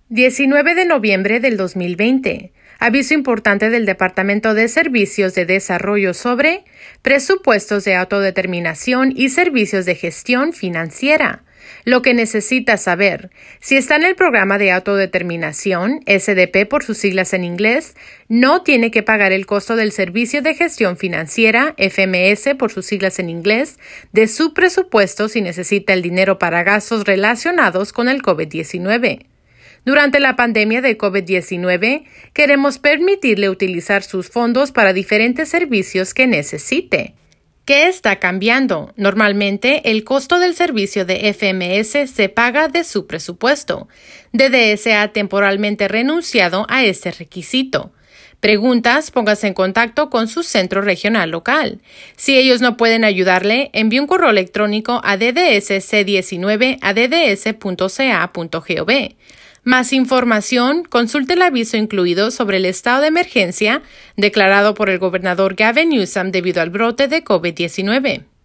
19 de noviembre del 2020. Aviso importante del Departamento de Servicios de Desarrollo sobre presupuestos de autodeterminación y servicios de gestión financiera. Lo que necesitas saber: si está en el programa de autodeterminación, SDP por sus siglas en inglés, no tiene que pagar el costo del servicio de gestión financiera, FMS por sus siglas en inglés, de su presupuesto si necesita el dinero para gastos relacionados con el COVID-19. Durante la pandemia de COVID-19, queremos permitirle utilizar sus fondos para diferentes servicios que necesite. ¿Qué está cambiando? Normalmente, el costo del servicio de FMS se paga de su presupuesto. DDS ha temporalmente renunciado a este requisito. Preguntas, póngase en contacto con su centro regional local. Si ellos no pueden ayudarle, envíe un correo electrónico a ddsc19@dds.ca.gov. Más información, consulte el aviso incluido sobre el estado de emergencia declarado por el gobernador Gavin Newsom debido al brote de COVID-19.